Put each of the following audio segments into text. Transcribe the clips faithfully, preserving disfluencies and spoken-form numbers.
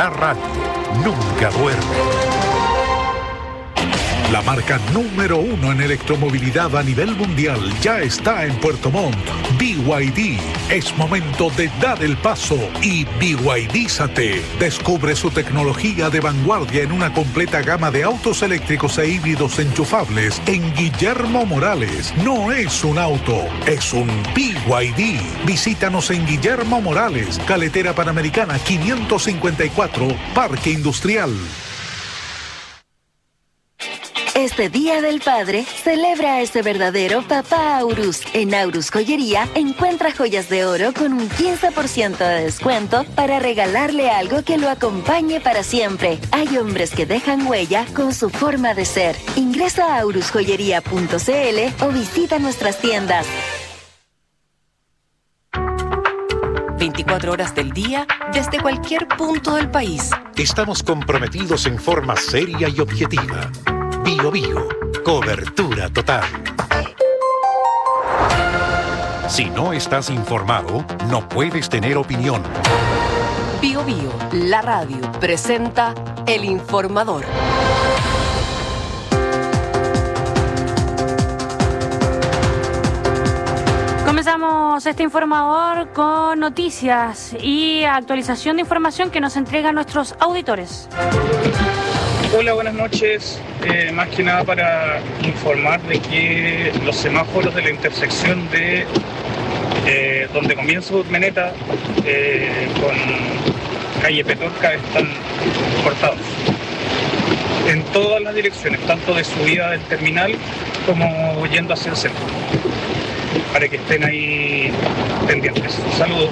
la radio nunca duerme. La marca número uno en electromovilidad a nivel mundial ya está en Puerto Montt. B Y D. Es momento de dar el paso y BYDízate. Descubre su tecnología de vanguardia en una completa gama de autos eléctricos e híbridos enchufables en Guillermo Morales. No es un auto, es un B Y D. Visítanos en Guillermo Morales, Carretera Panamericana quinientos cincuenta y cuatro, Parque Industrial. Este Día del Padre, celebra a ese verdadero papá Aurus. En Aurus Joyería, encuentra joyas de oro con un quince por ciento de descuento para regalarle algo que lo acompañe para siempre. Hay hombres que dejan huella con su forma de ser. Ingresa a aurus joyería punto c l o visita nuestras tiendas. veinticuatro horas del día, desde cualquier punto del país. Estamos comprometidos en forma seria y objetiva. Bio Bio, cobertura total. Si no estás informado, no puedes tener opinión. Bio Bio, la radio, presenta El Informador. Comenzamos este informador con noticias y actualización de información que nos entregan nuestros auditores. Hola, buenas noches. Eh, más que nada para informar de que los semáforos de la intersección de eh, donde comienza Urmeneta eh, con calle Petorca están cortados en todas las direcciones, tanto de subida del terminal como yendo hacia el centro, para que estén ahí pendientes. Saludos.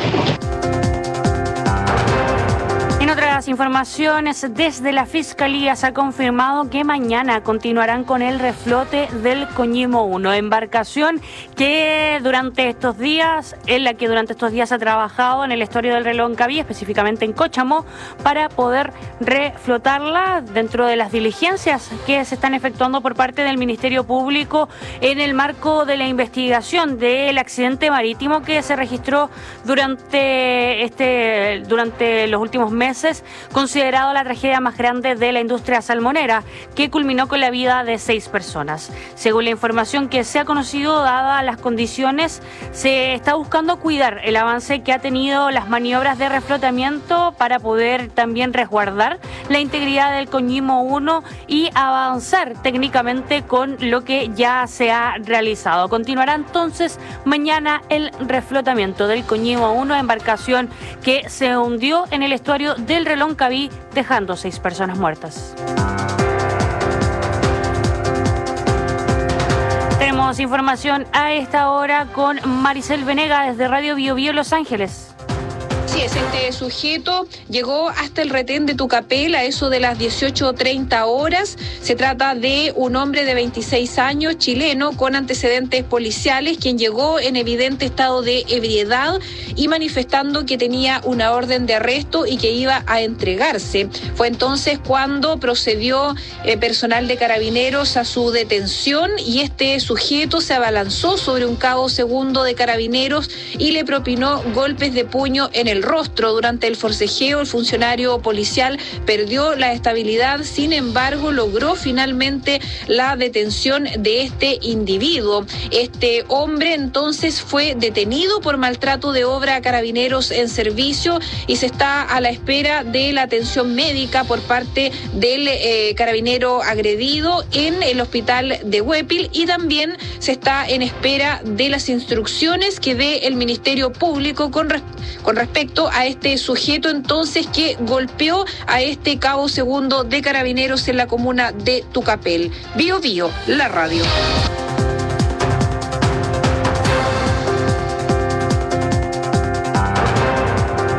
En otras informaciones, desde la Fiscalía se ha confirmado que mañana continuarán con el reflote del Coñimo uno, embarcación que durante estos días, en la que durante estos días ha trabajado en el estuario del Reloncaví, específicamente en Cóchamo, para poder reflotarla dentro de las diligencias que se están efectuando por parte del Ministerio Público en el marco de la investigación del accidente marítimo que se registró durante este durante los últimos meses, considerado la tragedia más grande de la industria salmonera, que culminó con la vida de seis personas. Según la información que se ha conocido, dadas las condiciones, se está buscando cuidar el avance que ha tenido las maniobras de reflotamiento para poder también resguardar la integridad del Coñimo uno y avanzar técnicamente con lo que ya se ha realizado. Continuará entonces mañana el reflotamiento del Coñimo uno, embarcación que se hundió en el estuario del Reloncaví, dejando seis personas muertas. Tenemos información a esta hora con Maricel Venega desde Radio Bio Bio Los Ángeles. Así es, este sujeto llegó hasta el retén de Tucapel a eso de las dieciocho treinta horas. Se trata de un hombre de veintiséis años, chileno, con antecedentes policiales, quien llegó en evidente estado de ebriedad y manifestando que tenía una orden de arresto y que iba a entregarse. Fue entonces cuando procedió eh, personal de Carabineros a su detención y este sujeto se abalanzó sobre un cabo segundo de Carabineros y le propinó golpes de puño en el rostro. Durante el forcejeo, el funcionario policial perdió la estabilidad, sin embargo, logró finalmente la detención de este individuo. Este hombre entonces fue detenido por maltrato de obra a Carabineros en servicio y se está a la espera de la atención médica por parte del eh, carabinero agredido en el hospital de Huépil, y también se está en espera de las instrucciones que dé el Ministerio Público con, res- con respecto a este sujeto entonces que golpeó a este cabo segundo de Carabineros en la comuna de Tucapel. Bio Bio, la radio.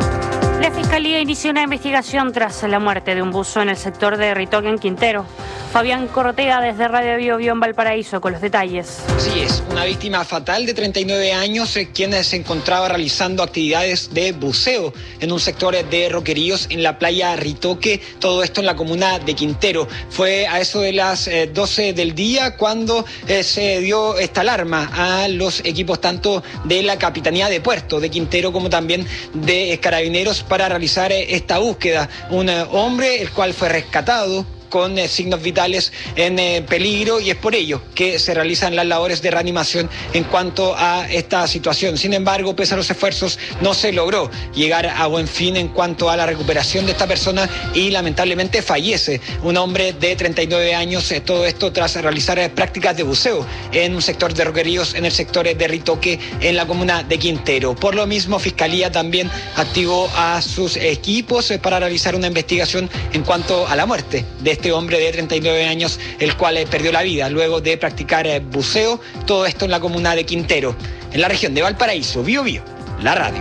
La Fiscalía inició una investigación tras la muerte de un buzo en el sector de Ritoque, en Quintero. Fabián Cortega desde Radio Bio Bio en Valparaíso con los detalles. Sí, es una víctima fatal de treinta y nueve años, eh, quien se encontraba realizando actividades de buceo en un sector de Roqueríos en la playa Ritoque, todo esto en la comuna de Quintero. Fue a eso de las eh, doce del día cuando eh, se dio esta alarma a los equipos tanto de la Capitanía de Puerto de Quintero como también de Carabineros para realizar eh, esta búsqueda. Un eh, hombre el cual fue rescatado con eh, signos vitales en eh, peligro, y es por ello que se realizan las labores de reanimación en cuanto a esta situación. Sin embargo, pese a los esfuerzos, no se logró llegar a buen fin en cuanto a la recuperación de esta persona y lamentablemente fallece un hombre de treinta y nueve años, eh, todo esto tras realizar eh, prácticas de buceo en un sector de Roqueríos, en el sector de Ritoque, en la comuna de Quintero. Por lo mismo, Fiscalía también activó a sus equipos eh, para realizar una investigación en cuanto a la muerte de este Este hombre de treinta y nueve años, el cual eh, perdió la vida luego de practicar eh, buceo, todo esto en la comuna de Quintero, en la región de Valparaíso. Bio Bio, la radio.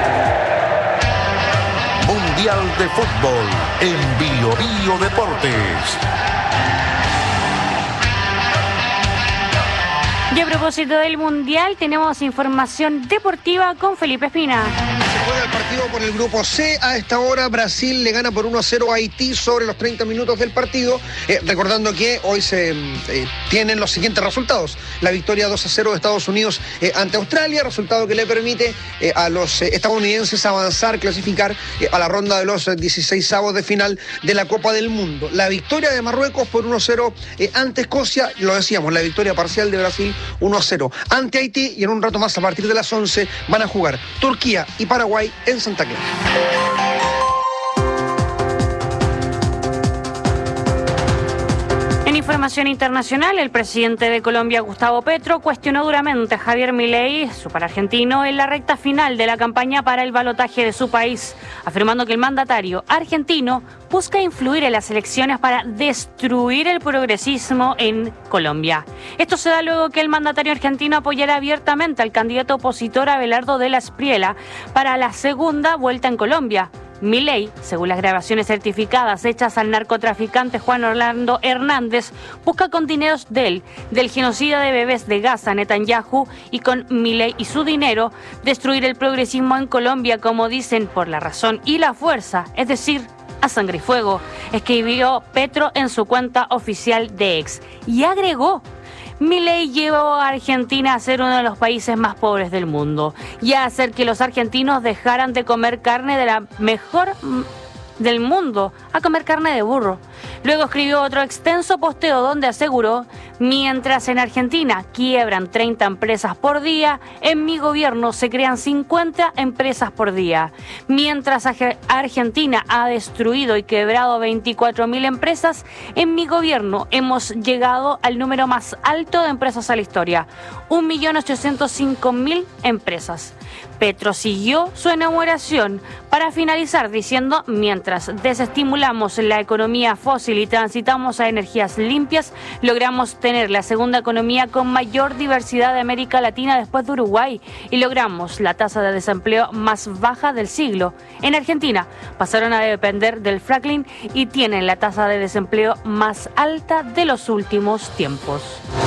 Mundial de Fútbol en Bio Bio Deportes. Y a propósito del Mundial, tenemos información deportiva con Felipe Espina. Se juega el partido por el grupo C. A esta hora Brasil le gana por uno a cero a Haití sobre los treinta minutos del partido. Eh, recordando que hoy se eh, tienen los siguientes resultados. La victoria dos a cero de Estados Unidos eh, ante Australia, resultado que le permite eh, a los eh, estadounidenses avanzar, clasificar eh, a la ronda de los dieciseisavos de final de la Copa del Mundo. La victoria de Marruecos por uno a cero eh, ante Escocia, lo decíamos, la victoria parcial de Brasil uno a cero ante Haití, y en un rato más a partir de las once van a jugar Turquía y Paraguay en Santa Clara. En información internacional, el presidente de Colombia, Gustavo Petro, cuestionó duramente a Javier Milei, super argentino, en la recta final de la campaña para el balotaje de su país, afirmando que el mandatario argentino busca influir en las elecciones para destruir el progresismo en Colombia. Esto se da luego que el mandatario argentino apoyará abiertamente al candidato opositor Abelardo de la Espriella para la segunda vuelta en Colombia. Milei, según las grabaciones certificadas hechas al narcotraficante Juan Orlando Hernández, busca con dineros de él, del genocida de bebés de Gaza, Netanyahu, y con Milei y su dinero, destruir el progresismo en Colombia, como dicen, por la razón y la fuerza, es decir, a sangre y fuego, escribió Petro en su cuenta oficial de X. Y agregó: Milei llevó a Argentina a ser uno de los países más pobres del mundo y a hacer que los argentinos dejaran de comer carne de la mejor del mundo a comer carne de burro. Luego escribió otro extenso posteo donde aseguró: mientras en Argentina quiebran treinta empresas por día, en mi gobierno se crean cincuenta empresas por día. Mientras Argentina ha destruido y quebrado veinticuatro mil empresas, en mi gobierno hemos llegado al número más alto de empresas a la historia, un millón ochocientos cinco mil empresas. Petro siguió su enumeración para finalizar diciendo: mientras desestimulamos la economía fósil y transitamos a energías limpias, logramos tener la segunda economía con mayor diversidad de América Latina después de Uruguay y logramos la tasa de desempleo más baja del siglo. En Argentina pasaron a depender del fracking y tienen la tasa de desempleo más alta de los últimos tiempos.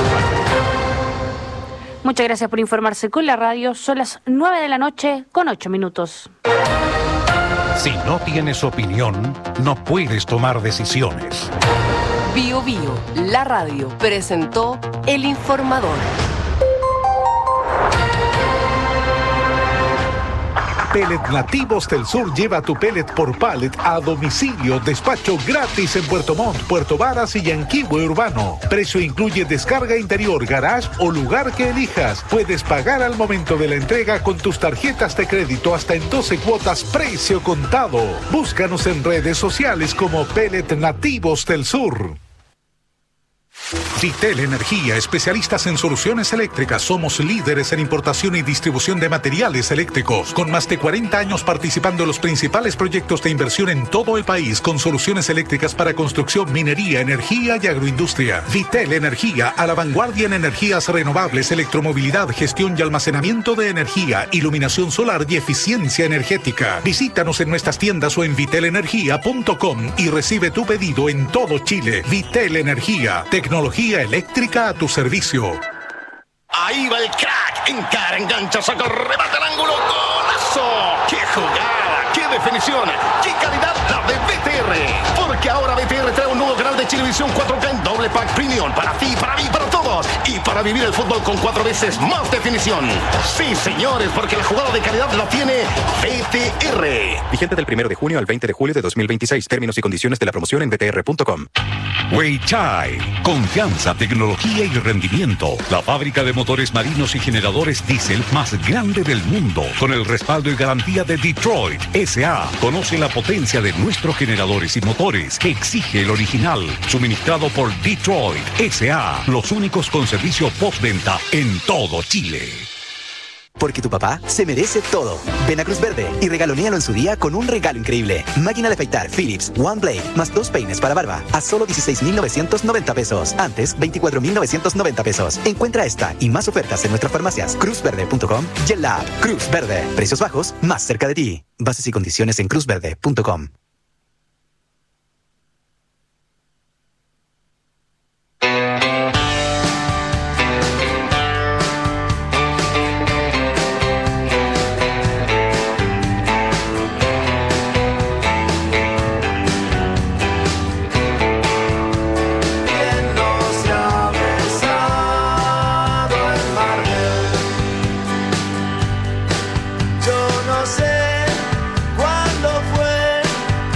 Muchas gracias por informarse con la radio. Son las nueve de la noche con ocho minutos. Si no tienes opinión, no puedes tomar decisiones. Bio Bio, la radio, presentó El Informador. Pellet Nativos del Sur lleva tu pellet por pallet a domicilio. Despacho gratis en Puerto Montt, Puerto Varas y Yanquihue Urbano. Precio incluye descarga interior, garage o lugar que elijas. Puedes pagar al momento de la entrega con tus tarjetas de crédito hasta en doce cuotas, precio contado. Búscanos en redes sociales como Pellet Nativos del Sur. Vitel Energía, especialistas en soluciones eléctricas. Somos líderes en importación y distribución de materiales eléctricos, con más de cuarenta años participando en los principales proyectos de inversión en todo el país, con soluciones eléctricas para construcción, minería, energía y agroindustria. Vitel Energía, a la vanguardia en energías renovables, electromovilidad, gestión y almacenamiento de energía, iluminación solar y eficiencia energética. Visítanos en nuestras tiendas o en vitel energía punto com y recibe tu pedido en todo Chile. Vitel Energía, tecnología eléctrica a tu servicio. Ahí va el crack, encara, engancha, saca, remata al ángulo, ¡golazo! ¡Qué jugada! ¡Qué definición! ¡Qué calidad la de B T R! Porque ahora B T R trae un nuevo canal de Chilevisión cuatro K en doble pack premium para ti, para mí, para todos y para vivir el fútbol con cuatro veces más definición. Sí, señores, porque la jugada de calidad la tiene B T R. Vigente del primero de junio al veinte de julio de dos mil veintiséis. Términos y condiciones de la promoción en b t r punto com. Weichai, confianza, tecnología y rendimiento. La fábrica de motores marinos y generadores diésel más grande del mundo, con el respaldo y garantía de Detroit S A. Conoce la potencia de nuestros generadores y motores que exige el original, suministrado por Detroit S A, los únicos con servicio postventa en todo Chile. Porque tu papá se merece todo. Ven a Cruz Verde y regalonéalo en su día con un regalo increíble. Máquina de afeitar Philips One Blade más dos peines para barba a solo dieciséis mil novecientos noventa pesos. Antes, veinticuatro mil novecientos noventa pesos. Encuentra esta y más ofertas en nuestras farmacias cruz verde punto com y en la app Cruz Verde. Precios bajos más cerca de ti. Bases y condiciones en cruz verde punto com. Yo no sé cuándo fue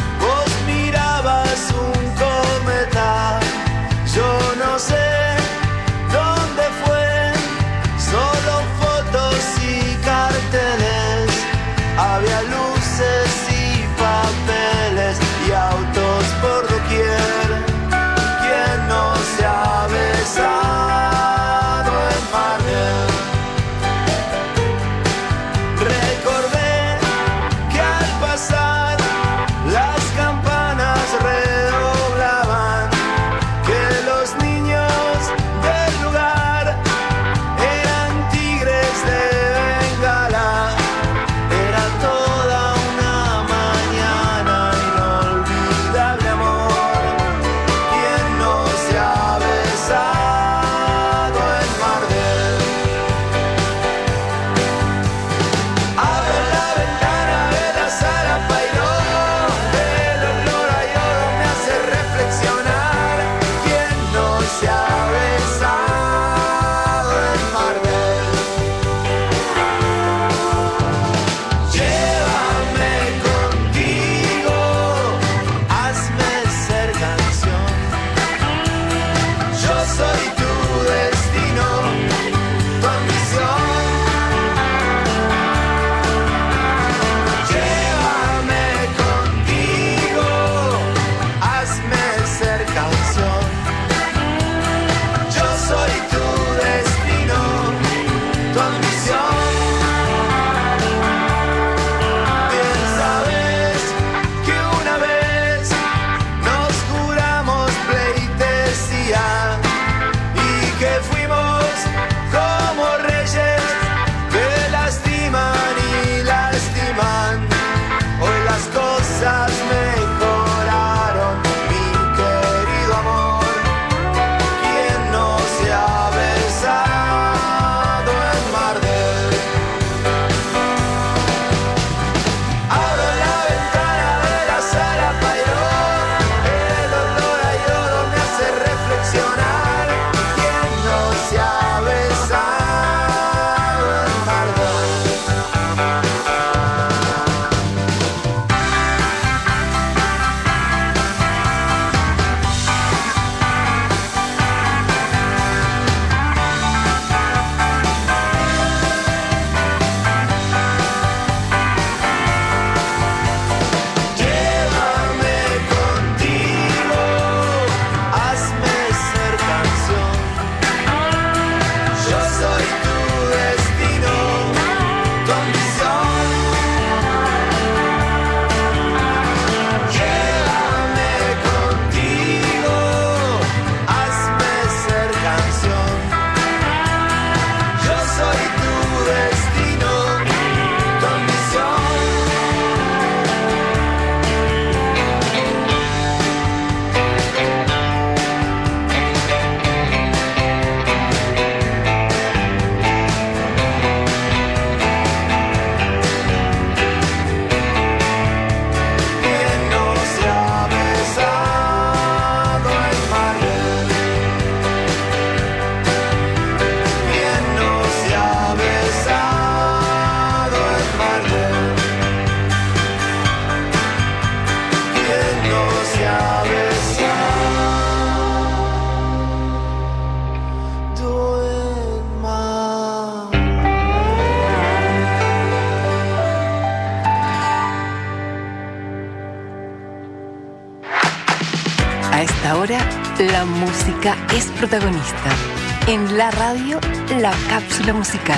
La música es protagonista. En la radio, la cápsula musical.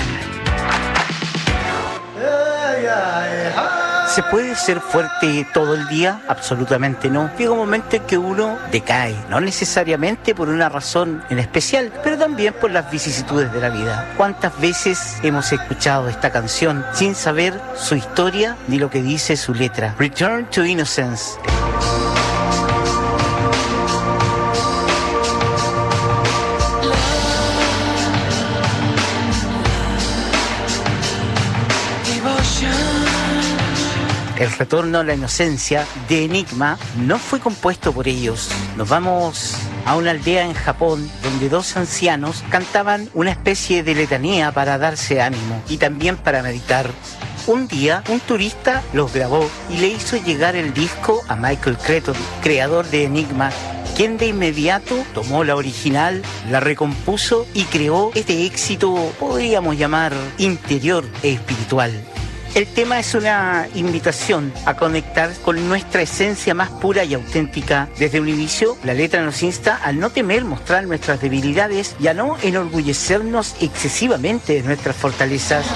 ¿Se puede ser fuerte todo el día? Absolutamente no. Llega un momento en que uno decae, no necesariamente por una razón en especial, pero también por las vicisitudes de la vida. ¿Cuántas veces hemos escuchado esta canción sin saber su historia ni lo que dice su letra? Return to Innocence. El retorno a la inocencia de Enigma no fue compuesto por ellos. Nos vamos a una aldea en Japón donde dos ancianos cantaban una especie de letanía para darse ánimo y también para meditar. Un día, un turista los grabó y le hizo llegar el disco a Michael Creton, creador de Enigma, quien de inmediato tomó la original, la recompuso y creó este éxito, podríamos llamar, interior e espiritual. El tema es una invitación a conectar con nuestra esencia más pura y auténtica. Desde un inicio, la letra nos insta a no temer mostrar nuestras debilidades y a no enorgullecernos excesivamente de nuestras fortalezas.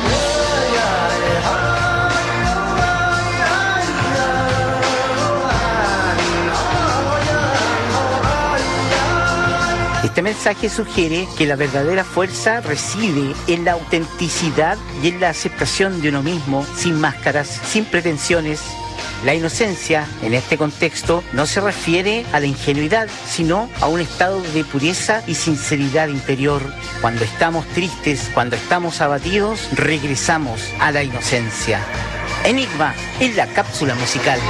Este mensaje sugiere que la verdadera fuerza reside en la autenticidad y en la aceptación de uno mismo, sin máscaras, sin pretensiones. La inocencia, en este contexto, no se refiere a la ingenuidad, sino a un estado de pureza y sinceridad interior. Cuando estamos tristes, cuando estamos abatidos, regresamos a la inocencia. Enigma en la cápsula musical.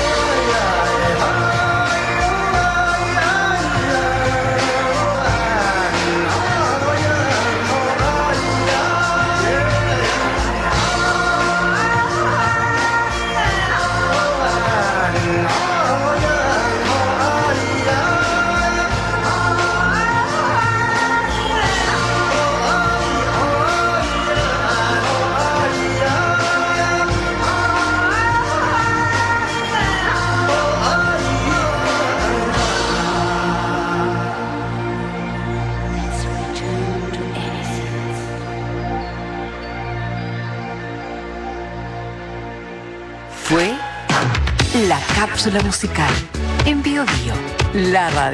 Fue la cápsula musical en Bio Bio, la radio.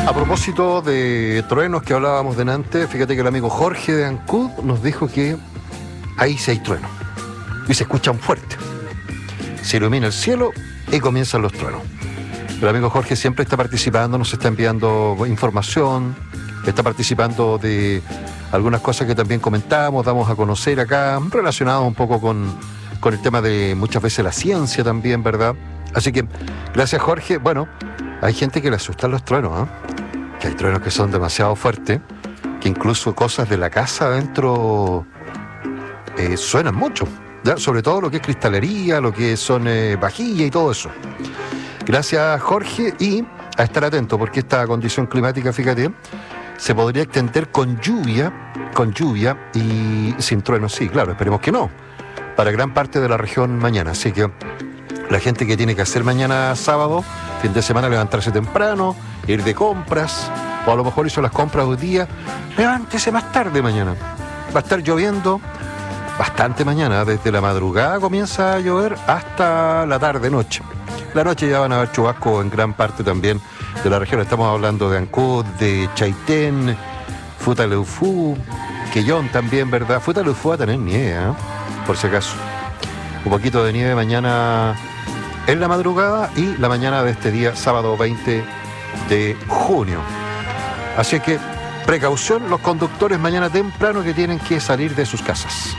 A propósito de truenos que hablábamos delante, fíjate que el amigo Jorge de Ancud nos dijo que ahí sí hay truenos y se escuchan fuerte. Se ilumina el cielo y comienzan los truenos. El amigo Jorge siempre está participando, nos está enviando información, está participando de algunas cosas que también comentamos, damos a conocer acá, relacionados un poco con, con el tema de muchas veces la ciencia también, ¿verdad? Así que, gracias Jorge. Bueno, hay gente que le asustan los truenos, ¿eh? Que hay truenos que son demasiado fuertes, que incluso cosas de la casa adentro eh, suenan mucho, ¿ya? Sobre todo lo que es cristalería, lo que son eh, vajilla y todo eso. Gracias Jorge, y a estar atento porque esta condición climática, fíjate, se podría extender con lluvia, con lluvia y sin truenos, sí, claro, esperemos que no, para gran parte de la región mañana. Así que la gente que tiene que hacer mañana sábado, fin de semana, levantarse temprano, ir de compras, o a lo mejor hizo las compras hoy día, levántese más tarde mañana. Va a estar lloviendo bastante mañana, desde la madrugada comienza a llover hasta la tarde-noche. La noche ya van a haber chubascos en gran parte también de la región. Estamos hablando de Ancud, de Chaitén, Futaleufú, Quellón también, ¿verdad? Futaleufú va a tener nieve, ¿eh? Por si acaso. Un poquito de nieve mañana en la madrugada y la mañana de este día, sábado veinte de junio. Así que precaución los conductores mañana temprano que tienen que salir de sus casas.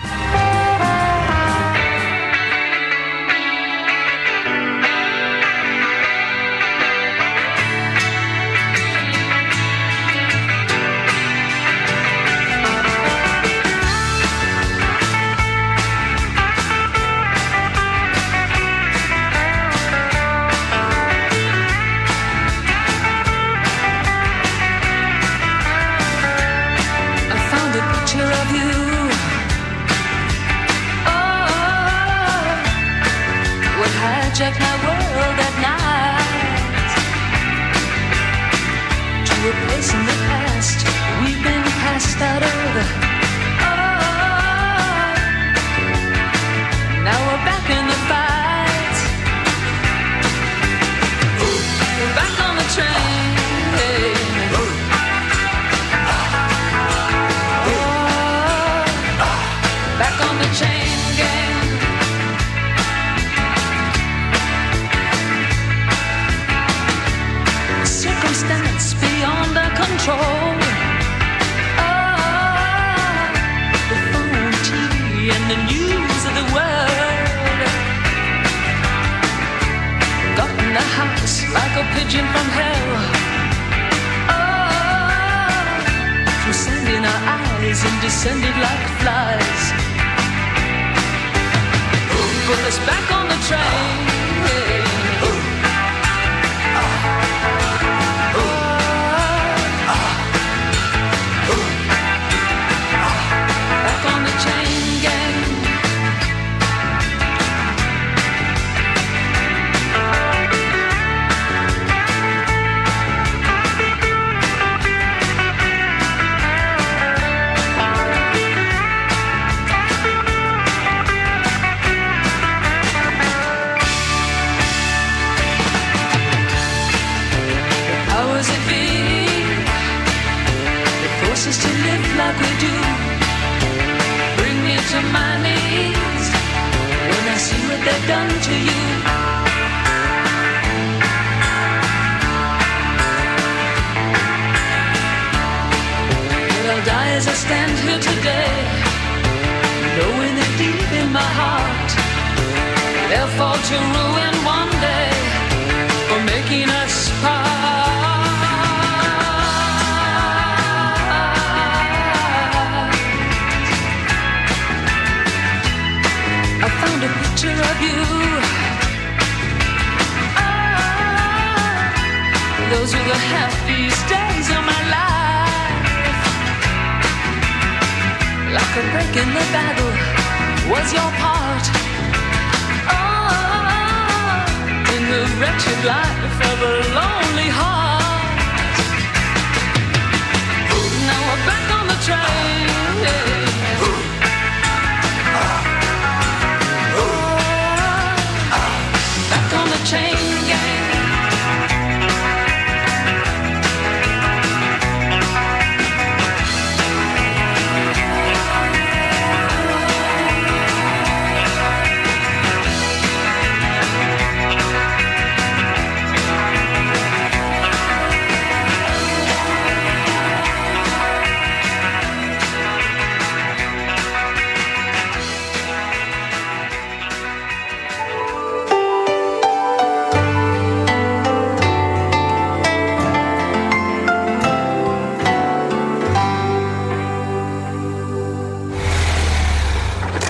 Chain gang.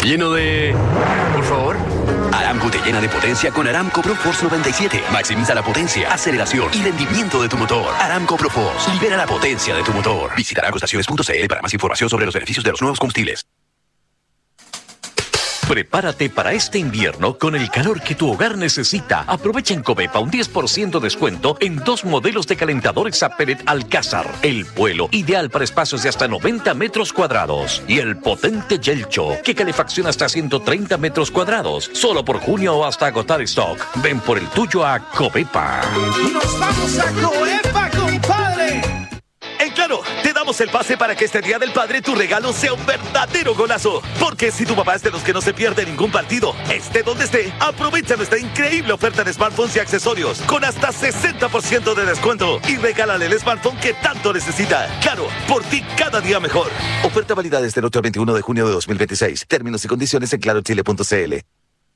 lleno de... Por favor. Aramco te llena de potencia con Aramco ProForce noventa y siete. Maximiza la potencia, aceleración y rendimiento de tu motor. Aramco ProForce. Libera la potencia de tu motor. Visita aramco estaciones punto c l para más información sobre los beneficios de los nuevos combustibles. Prepárate para este invierno con el calor que tu hogar necesita. Aprovecha en Covepa un diez por ciento descuento en dos modelos de calentadores a pellet Alcázar. El vuelo, ideal para espacios de hasta noventa metros cuadrados. Y el potente Yelcho, que calefacciona hasta ciento treinta metros cuadrados. Solo por junio o hasta agotar stock. Ven por el tuyo a Covepa. ¡Nos vamos a Covepa, compadre! En Claro, te damos el pase para que este Día del Padre tu regalo sea un verdadero golazo. Porque si tu papá es de los que no se pierde ningún partido, esté donde esté, aprovecha nuestra increíble oferta de smartphones y accesorios con hasta sesenta por ciento de descuento y regálale el smartphone que tanto necesita. Claro, por ti cada día mejor. Oferta válida desde el ocho al veintiuno de junio de dos mil veintiséis. Términos y condiciones en claro chile punto c l.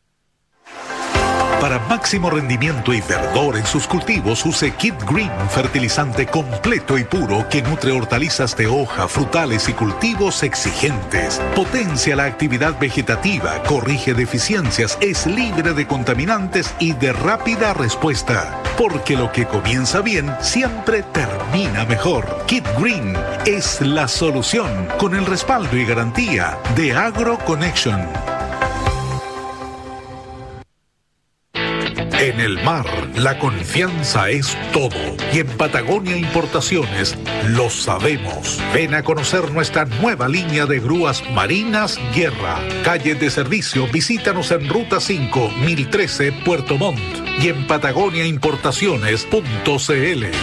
Para máximo rendimiento y verdor en sus cultivos, use Kid Green, fertilizante completo y puro que nutre hortalizas de hoja, frutales y cultivos exigentes. Potencia la actividad vegetativa, corrige deficiencias, es libre de contaminantes y de rápida respuesta. Porque lo que comienza bien siempre termina mejor. Kid Green es la solución con el respaldo y garantía de AgroConnection. En el mar, la confianza es todo. Y en Patagonia Importaciones lo sabemos. Ven a conocer nuestra nueva línea de grúas marinas Guerra. Calle de servicio, visítanos en Ruta cinco, mil trece, Puerto Montt. Y en patagonia importaciones punto c l.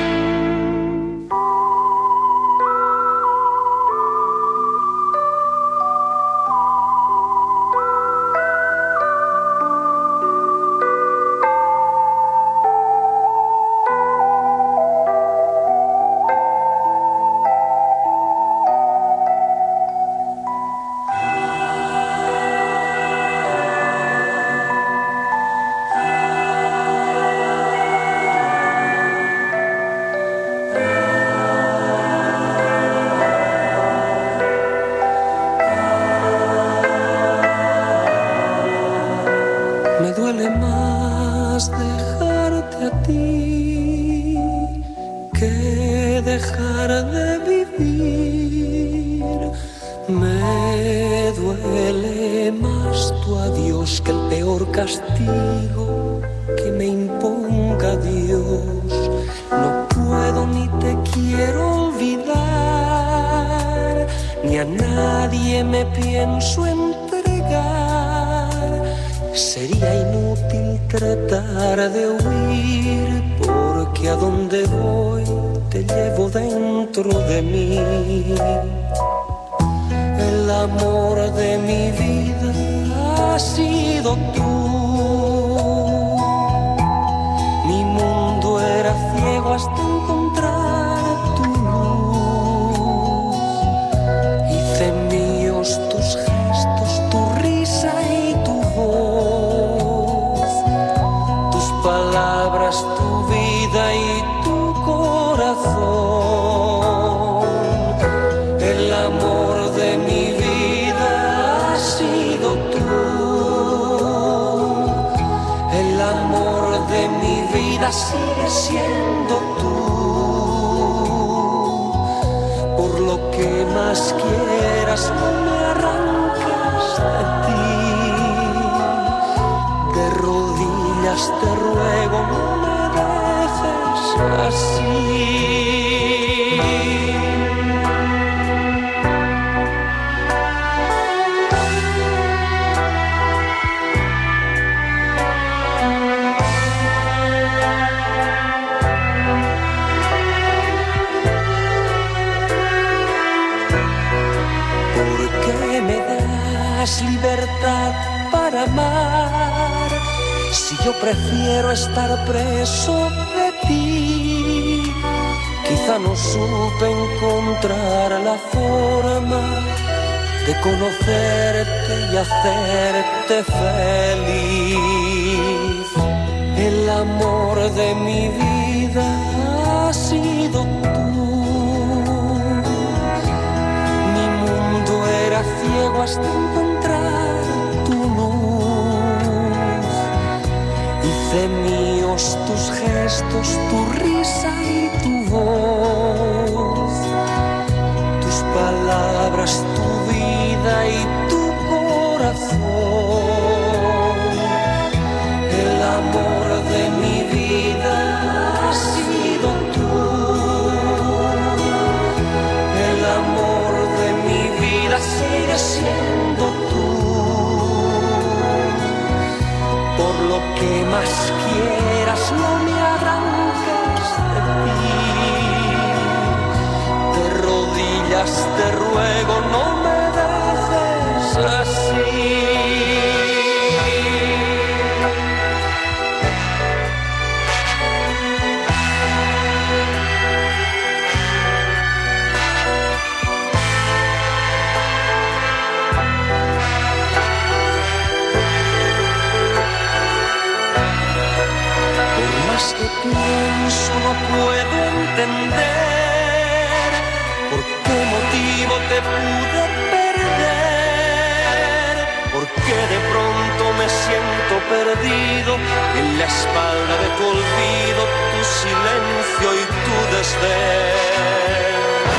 Sigue siendo tú, por lo que más quieras no me arrancas de ti, de rodillas te ruego no me dejes así. Libertad para amar, si yo prefiero estar preso de ti. Quizá no supe encontrar la forma de conocerte y hacerte feliz. El amor de mi vida ha sido tú. Mi mundo era ciego hasta encontrar es tu vida y tu corazón. El amor de mi vida has sido tú. El amor de mi vida sigue siendo tú. Por lo que más quieras, no me arranques de ti. De rodillas te ruego, no me dejes así. Que pienso no puedo entender por qué motivo te pude perder, porque de pronto me siento perdido en la espalda de tu olvido, tu silencio y tu desdén.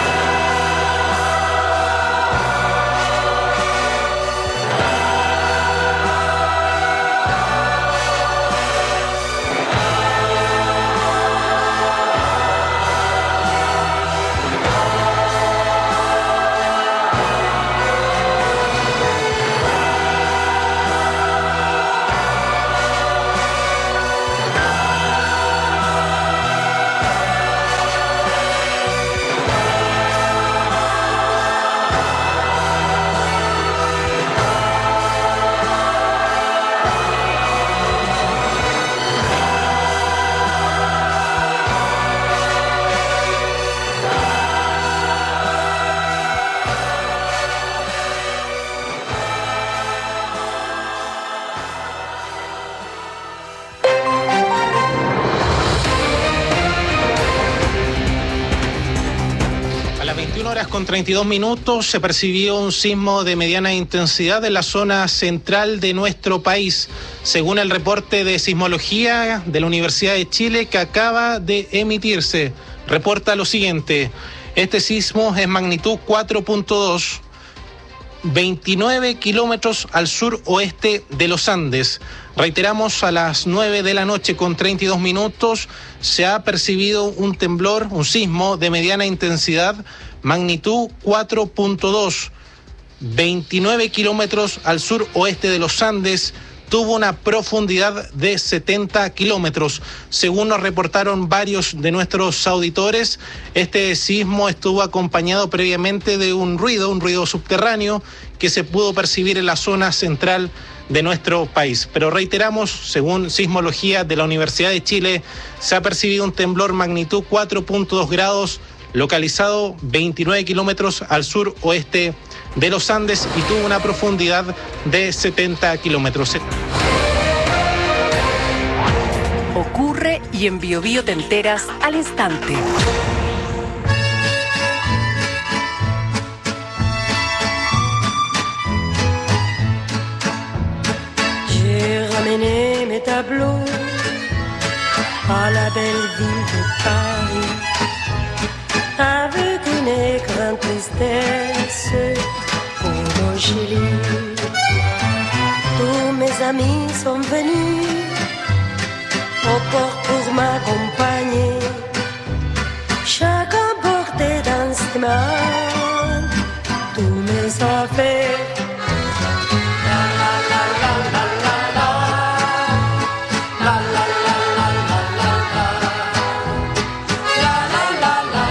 Con treinta y dos minutos se percibió un sismo de mediana intensidad en la zona central de nuestro país, según el reporte de sismología de la Universidad de Chile que acaba de emitirse. Reporta lo siguiente: este sismo es magnitud cuatro punto dos, veintinueve kilómetros al sur oeste de los Andes. Reiteramos, a las nueve de la noche con treinta y dos minutos se ha percibido un temblor, un sismo de mediana intensidad, magnitud cuatro punto dos, veintinueve kilómetros al sur oeste de los Andes, tuvo una profundidad de setenta kilómetros. Según nos reportaron varios de nuestros auditores, este sismo estuvo acompañado previamente de un ruido, un ruido subterráneo que se pudo percibir en la zona central de nuestro país. Pero reiteramos, según sismología de la Universidad de Chile, se ha percibido un temblor magnitud cuatro punto dos grados, localizado veintinueve kilómetros al sur oeste de los Andes y tuvo una profundidad de setenta kilómetros. Ocurre y en Bio Bio te enteras al instante. J'ai ramené mes tableaux à la belle ville de Paris, avec une grande tristesse pour Angélique. Tous mes amis sont venus au port pour m'accompagner. Chacun portait dans ses mains tous mes affaires. La la la la la la la la la la la la la la la la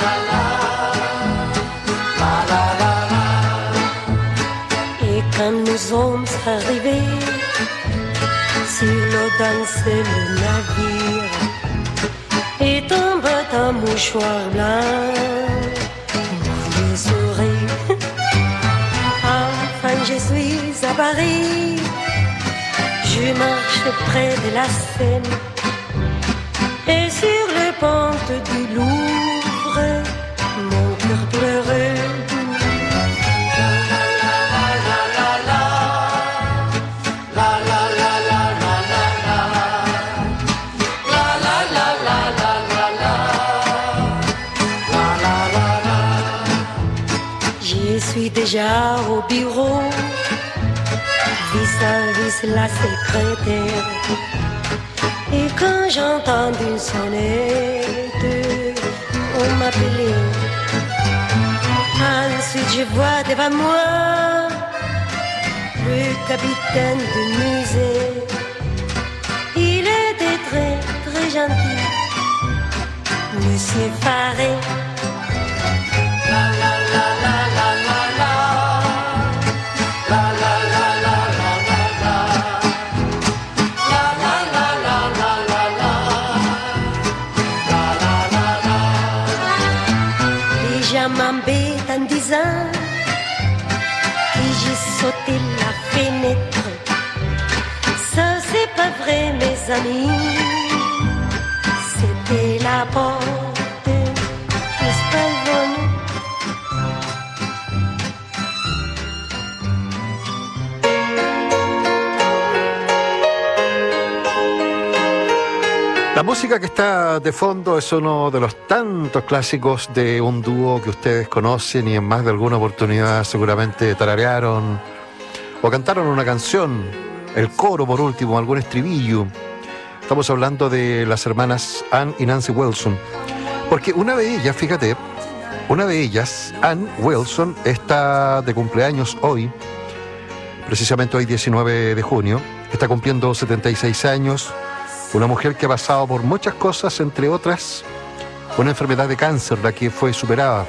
la la la. Et quand nous sommes arrivés sur l'eau dansait le navire, et tombe un mouchoir blanc, moi je souris. Enfin je suis à Paris, je marche près de la Seine, et sur les pentes du Louvre, mon cœur pleurait. suis déjà au bureau, vis-à-vis la secrétaire. Et quand j'entends une sonnette, on m'appelait. Ensuite je vois devant moi le capitaine du musée. Il était très très gentil, Monsieur Faré. La la la la la la la. La la la la la la la. La la la la la la la. La la la la. Les gens m'embêtent en disant que j'ai sauté la fenêtre. Ça c'est pas vrai mes amis. C'était la porte, n'est-ce pas Yvonne? La música que está de fondo es uno de los tantos clásicos de un dúo que ustedes conocen y en más de alguna oportunidad seguramente tararearon o cantaron una canción, el coro por último, algún estribillo. Estamos hablando de las hermanas Ann y Nancy Wilson, porque una de ellas, fíjate, una de ellas, Ann Wilson, está de cumpleaños hoy, precisamente hoy diecinueve de junio, está cumpliendo setenta y seis años. Una mujer que ha pasado por muchas cosas, entre otras, una enfermedad de cáncer, la que fue superada.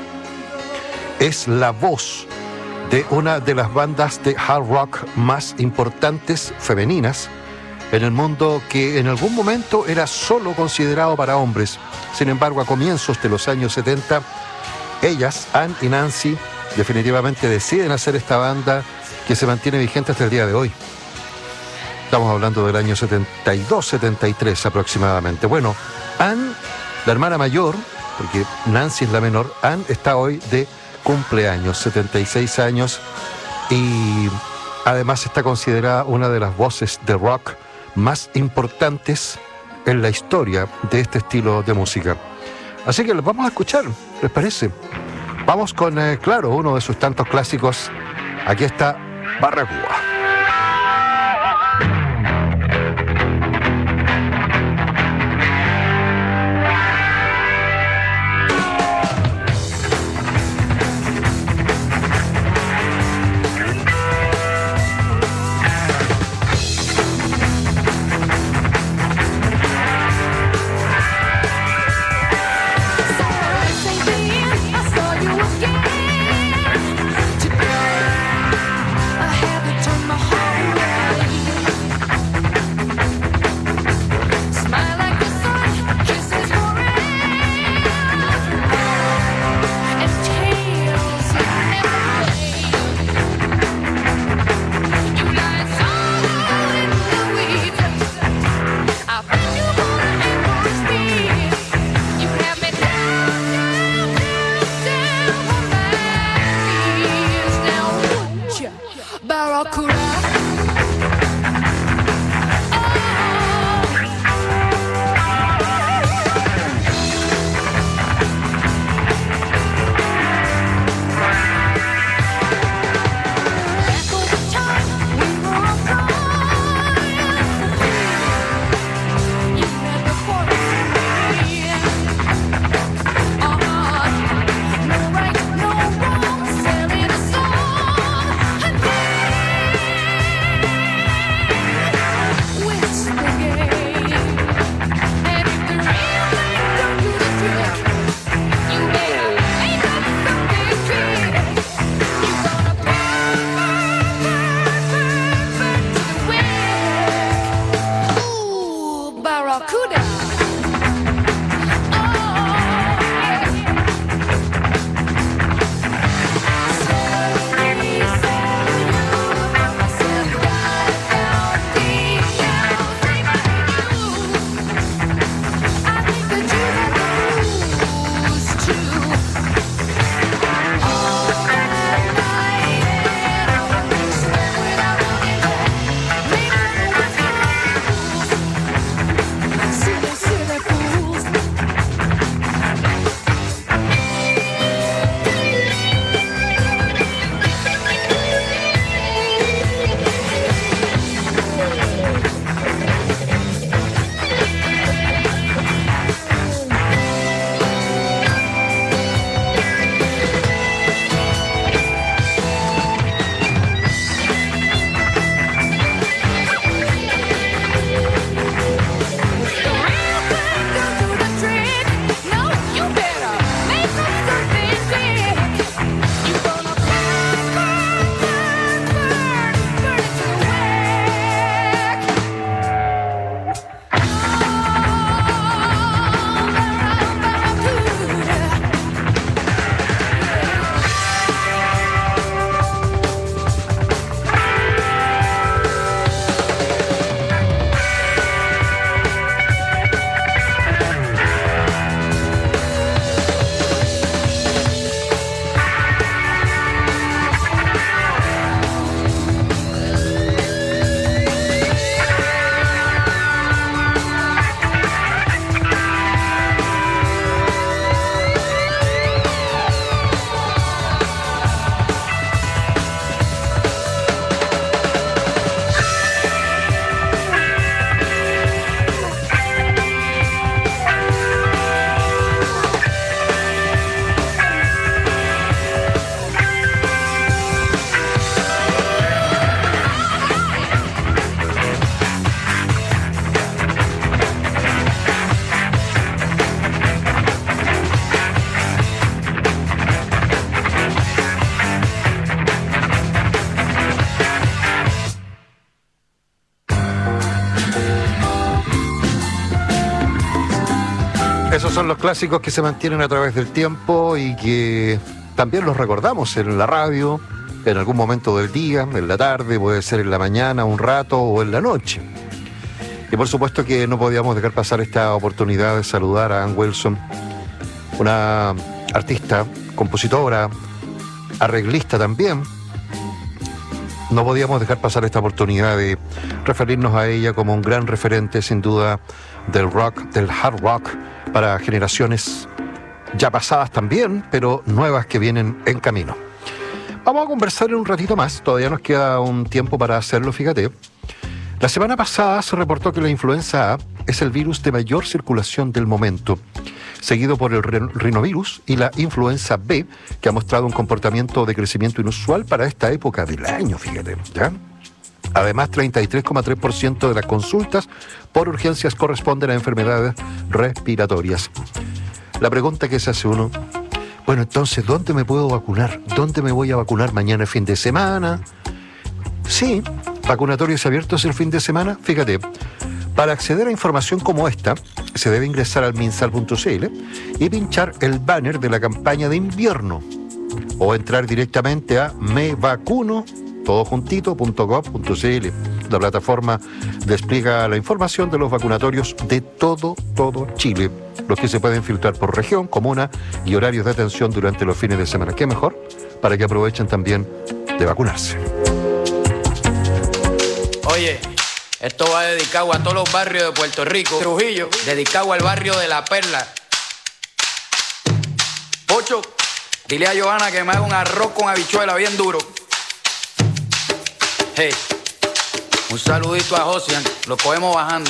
Es la voz de una de las bandas de hard rock más importantes femeninas en el mundo, que en algún momento era solo considerado para hombres. Sin embargo, a comienzos de los años setenta, ellas, Ann y Nancy, definitivamente deciden hacer esta banda que se mantiene vigente hasta el día de hoy. Estamos hablando del año setenta y dos, setenta y tres aproximadamente. Bueno, Ann, la hermana mayor, porque Nancy es la menor, Ann está hoy de cumpleaños, setenta y seis años, y además está considerada una de las voces de rock más importantes en la historia de este estilo de música. Así que los vamos a escuchar, ¿les parece? Vamos con, eh, claro, uno de sus tantos clásicos. Aquí está Barracuda. Today I had to turn my son los clásicos que se mantienen a través del tiempo y que también los recordamos en la radio, en algún momento del día, en la tarde, puede ser en la mañana, un rato o en la noche. Y por supuesto que no podíamos dejar pasar esta oportunidad de saludar a Ann Wilson, una artista, compositora, arreglista también. No podíamos dejar pasar esta oportunidad de referirnos a ella como un gran referente, sin duda, del rock, del hard rock, para generaciones ya pasadas también, pero nuevas que vienen en camino. Vamos a conversar en un ratito más, todavía nos queda un tiempo para hacerlo, fíjate. La semana pasada se reportó que la influenza A es el virus de mayor circulación del momento, seguido por el rinovirus y la influenza B, que ha mostrado un comportamiento de crecimiento inusual para esta época del año, fíjate, ¿ya? Además, treinta y tres coma tres por ciento de las consultas por urgencias corresponden a enfermedades respiratorias. La pregunta que se hace uno, bueno, entonces, ¿dónde me puedo vacunar? ¿Dónde me voy a vacunar mañana, fin de semana? Sí, vacunatorios abiertos el fin de semana. Fíjate, para acceder a información como esta, se debe ingresar al minsal punto c l y pinchar el banner de la campaña de invierno o entrar directamente a mevacuno, todo juntito, punto gov punto c l. La plataforma despliega la información de los vacunatorios de todo, todo Chile, los que se pueden filtrar por región, comuna y horarios de atención durante los fines de semana. ¿Qué mejor? Para que aprovechen también de vacunarse. Oye, esto va dedicado a todos los barrios de Puerto Rico. Trujillo, dedicado al barrio de La Perla. Pocho, dile a Johanna que me haga un arroz con habichuela bien duro. Hey, un saludito a Josian, lo cogemos bajando.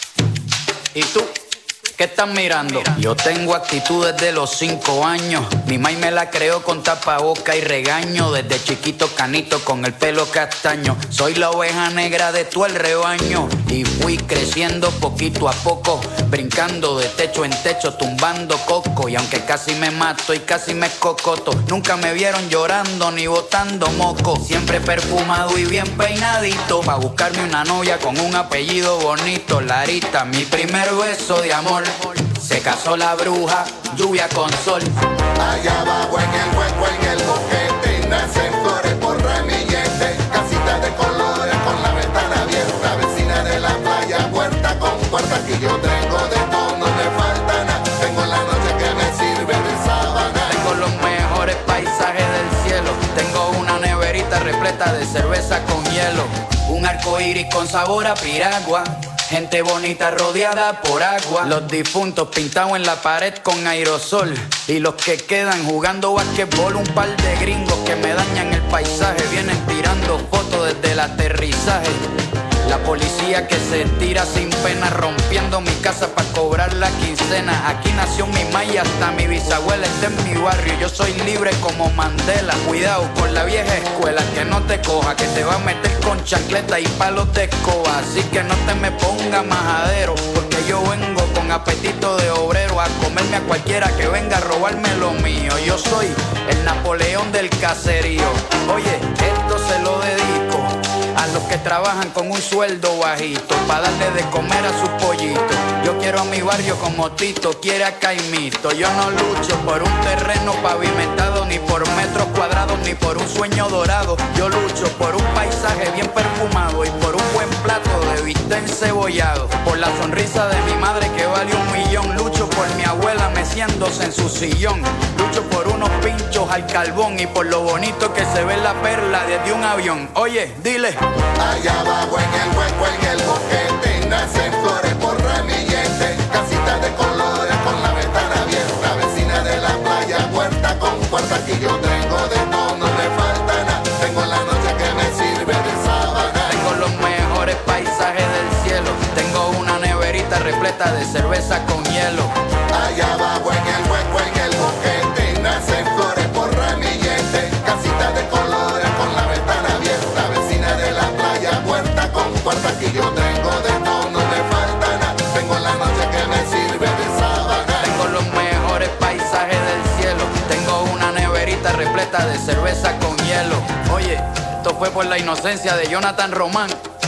¿Y tú? ¿Qué están mirando? Yo tengo actitud desde los cinco años. Mi maíz me la creó con tapaboca y regaño. Desde chiquito canito con el pelo castaño. Soy la oveja negra de todo el rebaño. Y fui creciendo poquito a poco, brincando de techo en techo, tumbando coco. Y aunque casi me mato y casi me cocoto, nunca me vieron llorando ni botando moco. Siempre perfumado y bien peinadito, pa' buscarme una novia con un apellido bonito. Larita, mi primer beso de amor. Se casó la bruja, lluvia con sol. Allá abajo en el hueco, en el boquete, nacen flores por ramillete. Casita de colores con la ventana abierta, vecina de la playa, puerta con puerta. Que yo tengo de todo, no me falta nada. Tengo la noche que me sirve de sábana. Tengo los mejores paisajes del cielo. Tengo una neverita repleta de cerveza con hielo. Un arco iris con sabor a piragua. Gente bonita rodeada por agua. Los difuntos pintados en la pared con aerosol. Y los que quedan jugando basquetbol. Un par de gringos que me dañan el paisaje. Vienen tirando fotos desde el aterrizaje. La policía que se tira sin pena, rompiendo mi casa para cobrar la quincena. Aquí nació mi maíz, hasta mi bisabuela está en mi barrio. Yo soy libre como Mandela. Cuidado con la vieja escuela, que no te coja, que te va a meter con chancleta y palos de escoba. Así que no te me ponga majadero, porque yo vengo con apetito de obrero a comerme a cualquiera que venga a robarme lo mío. Yo soy el Napoleón del caserío. Oye, esto se lo dedico a los que trabajan con un sueldo bajito, para darle de comer a sus pollitos. Yo quiero a mi barrio como Tito quiere a Caimito. Yo no lucho por un terreno pavimentado, ni por metros cuadrados, ni por un sueño dorado. Yo lucho por un paisaje bien perfumado y por un buen plato de bistec encebollado. Por la sonrisa de mi madre que vale un millón. Lucho por mi abuela meciéndose en su sillón. Lucho por unos pinchos al carbón y por lo bonito que se ve la perla desde un avión. Oye, dile. Allá abajo en el hueco, en el boquete, nacen flores por ramillete. Casita de colores con la ventana abierta, vecina de la playa, puerta con puerta. Aquí yo tengo de todo, no me falta nada. Tengo la noche que me sirve de sábana. Tengo los mejores paisajes del cielo. Tengo una neverita repleta de cerveza con hielo. Allá abajo en el hueco, en el boquete, nacen flores por ramillete. Casita de colores con la ventana abierta, vecina de la playa, puerta con puerta. Aquí yo tengo de todo, no me falta nada. Tengo la noche que me sirve de sábana. Tengo los mejores paisajes del cielo. Tengo una neverita repleta de cerveza con hielo. Oye, esto fue por la inocencia de Jonathan Román.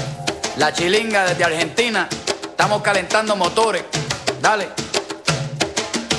La chilinga desde Argentina. Estamos calentando motores. Dale.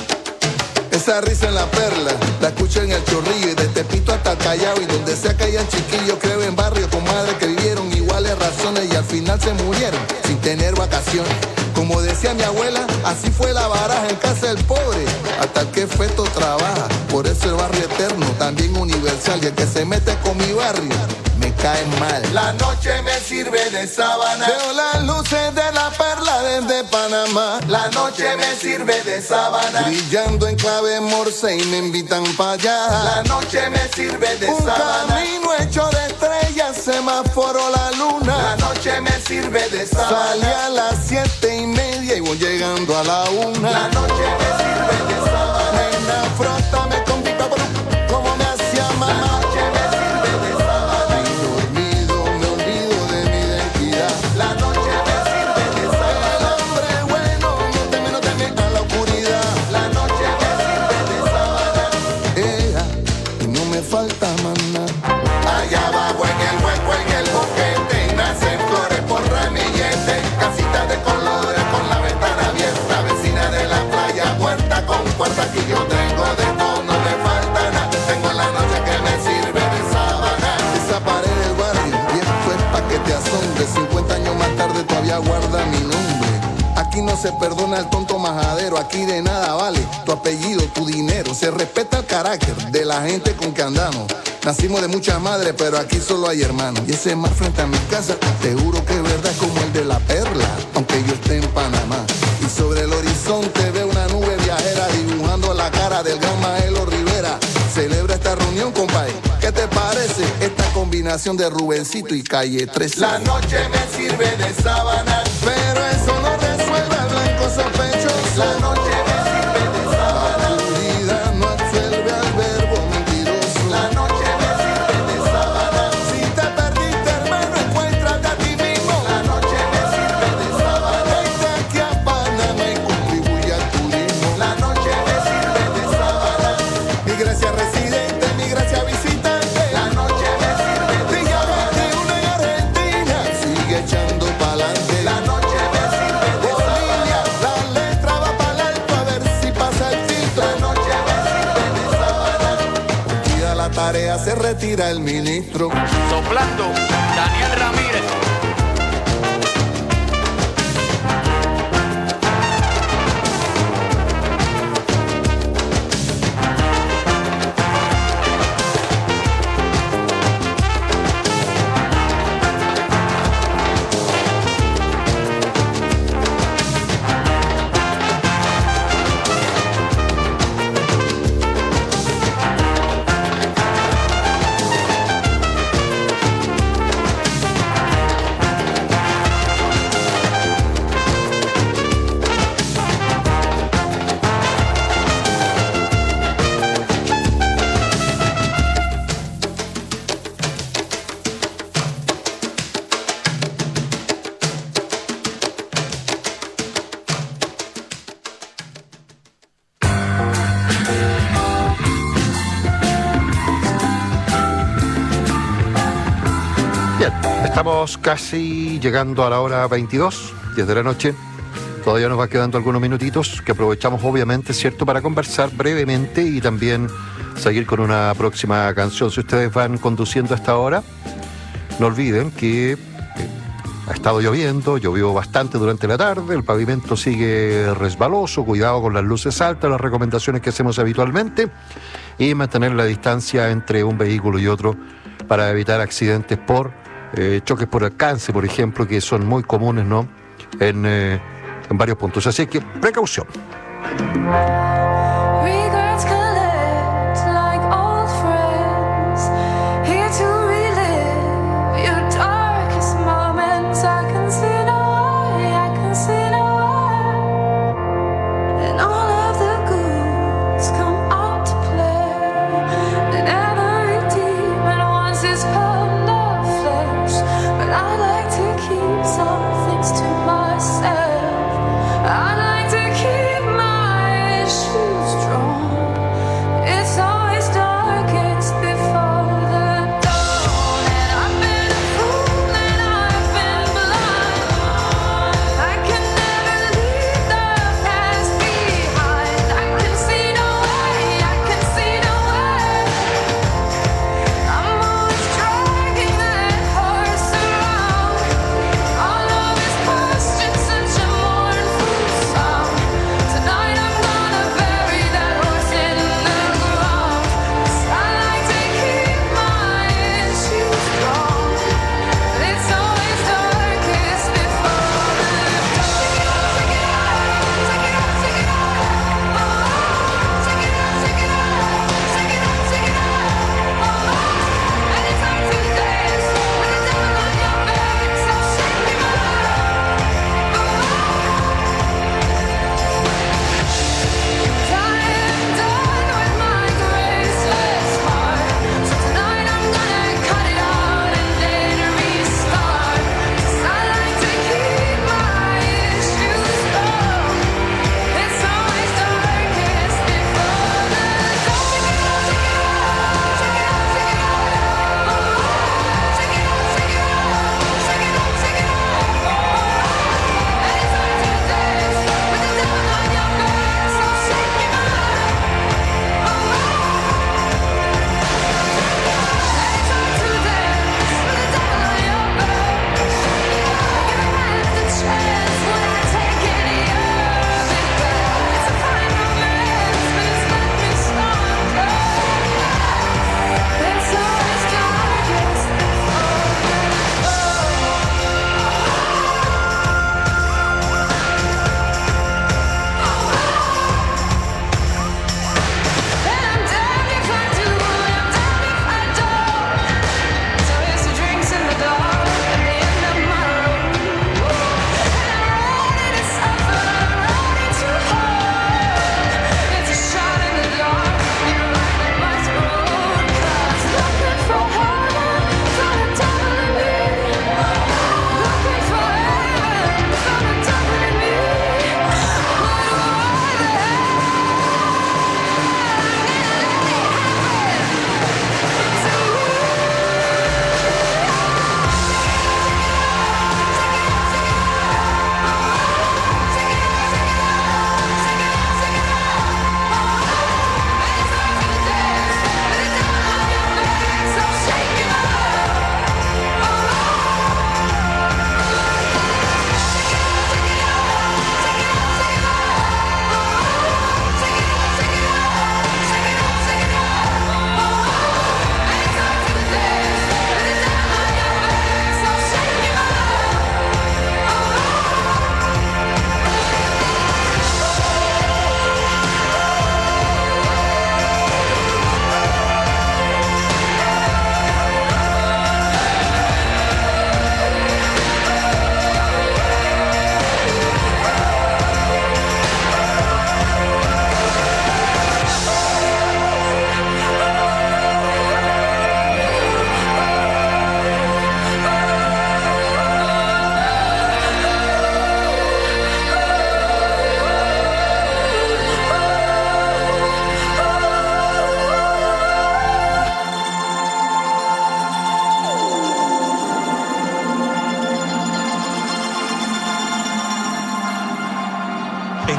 Esa risa en la Perla, la escucho en el Chorrillo y de Tepito hasta Callao y donde sea que hayan chiquillos, creo en barrios con madres que vivieron iguales razones y al final se murieron sin tener vacaciones. Como decía mi abuela, así fue la baraja en casa del pobre, hasta el que feto trabaja. Por eso el barrio eterno, también universal, y el que se mete con mi barrio, me cae mal. La noche me sirve de sábana, veo las luces de la Perla desde Panamá. La noche me sirve de sábana, brillando en clave morse y me invitan para allá. La noche me sirve de Un sábana, un camino hecho de estrellas, semáforo la luna. La noche me sirve de sábana, salí a las siete y media y voy llegando a la una. La noche me sirve de sábana, nena, frótame con mi papá como me hacía mamá. La noche me sirve de sábana, y dormido me olvido de mi identidad. La noche me sirve de sábana, el hombre bueno no teme, no teme a la oscuridad. La noche me sirve de sábana, ea, y no me falta más nada. Allá abajo en el hueco, en el boquete, nacen flores por ramilletes, casitas de colores con la ventana abierta, vecina de la playa, puerta con puerta, aquí yo tengo de todo, no me falta nada. Tengo la noche que me sirve de sábana. Esa pared del barrio, y esto es pa' que te asombre, cincuenta años más tarde todavía guarda mi nombre. Aquí no se perdona el tonto majadero, aquí de nada vale tu apellido, tu dinero. Se respeta el carácter de la gente con que andamos. Nacimos de muchas madres, pero aquí solo hay hermanos. Y ese mar frente a mi casa, te juro que es verdad, es como el de la Perla, aunque yo esté en Panamá. Y sobre el horizonte veo una nube viajera dibujando la cara del gran Maelo Rivera. Celebra esta reunión, compadre. ¿Qué te parece esta combinación de Rubencito y Calle trece? La noche me sirve de sábana, pero eso no resuelve al blanco sospechoso. La noche me sirve de sábana, la oscuridad no absuelve al verbo mentiroso. La noche me sirve de sábana, si te perdiste hermano, encuéntrate a ti mismo. La noche me sirve de sábana, vete aquí a Panamá y contribuye al turismo. La noche me sirve de sábana, mi gracia residente, mi gracia visitante. La noche me sirve de Villa veintiuno en Argentina, sigue echando pa'lante. La noche me sirve de Bolivia, la letra va pa'l alto a ver si pasa el filtro. La noche me sirve de sábana, cumplida la tarea se retira el ministro. Soplando, Daniel Ramírez. Estamos casi llegando a la hora veintidós, diez de la noche. Todavía nos va quedando algunos minutitos que aprovechamos obviamente, ¿cierto?, para conversar brevemente y también seguir con una próxima canción. Si ustedes van conduciendo a esta hora, no olviden que eh, ha estado lloviendo, llovió bastante durante la tarde, el pavimento sigue resbaloso, cuidado con las luces altas, las recomendaciones que hacemos habitualmente, y mantener la distancia entre un vehículo y otro para evitar accidentes por eh, choques por alcance, por ejemplo, que son muy comunes, ¿no?, en, eh, en varios puntos. Así que precaución. Some things to myself. I like to keep my issues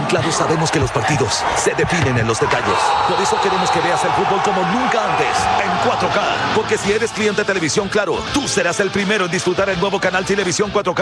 Claro sabemos que los partidos se definen en los detalles. Por eso queremos que veas el fútbol como nunca antes, en cuatro K. Porque si eres cliente de Televisión Claro, tú serás el primero en disfrutar el nuevo canal Televisión cuatro K